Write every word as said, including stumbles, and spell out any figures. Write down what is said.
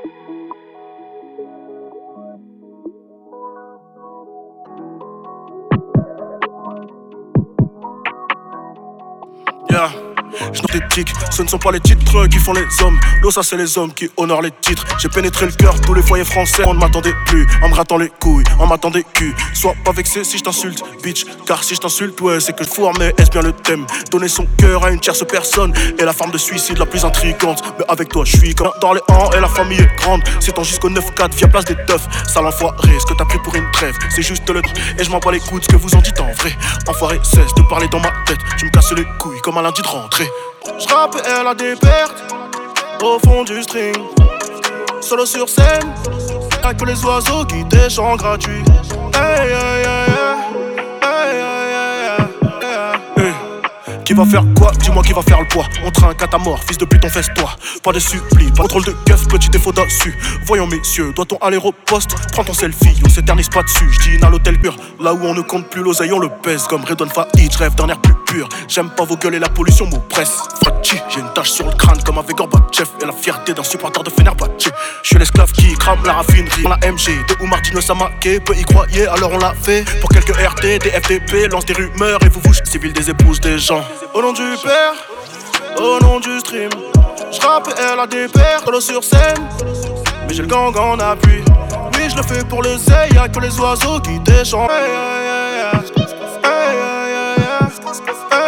Yeah. Je note les tics, ce ne sont pas les titres qui font les hommes. L'eau ça c'est les hommes qui honorent les titres. J'ai pénétré le cœur, tous les foyers français. On ne m'attendait plus, en me grattant les couilles, on m'attendait cul. Sois pas vexé si je t'insulte, bitch. Car si je t'insulte, ouais c'est que je fourre. Mais est-ce bien le thème? Donner son cœur à une tierce personne est la forme de suicide la plus intrigante. Mais avec toi je suis comme dans les ans et la famille est grande. C'est en jusqu'au neuf quatre via place des teufs. Sale enfoiré, ce que t'as pris pour une trêve, c'est juste le et je m'en bats les couilles de ce que vous en dites en vrai. Enfoiré, cesse de parler dans ma tête. Tu me casses les couilles comme un lundi de rentrée. J'rappe et elle a des pertes au fond du string. Solo sur scène, y'a que les oiseaux qui t'échangent gratuits. Hey, hey, hey, hey, hey, hey, hey, hey. Qui va faire quoi? Dis-moi qui va faire le poids. On trinque à ta mort, fils de pute, on fesse-toi. Pas de suppli, pas de contrôle de keuf, petit défaut d'assu. Voyons messieurs, doit-on aller au poste? Prends ton selfie, on s'éternise pas dessus. J'dîne à l'hôtel pur, là où on ne compte plus l'oseille, on le pèse. Comme Redouane Faïd, j'rêve d'un air plus pur. J'aime pas vos gueules et la pollution m'oppresse. Fatih, j'ai une tache sur le crâne comme avec Gorbatchev. Et la fierté d'un supporter de Fenerbahçe. J'suis l'esclave qui crame la raffinerie. Dans la M G, de où Martino Samaké peu y croyez, alors on l'a fait. Pour quelques R T, des F T P, lance des rumeurs et vous vous civil des épouses des gens. Au nom du père, au nom du stream, j'rappe et elle a des pertes, solo sur scène. Mais j'ai le gang en appui. Oui, je le fais pour le zé, y'a que les oiseaux qui t'échangent. Hey, hey, hey, hey. Hey, hey, hey, hey.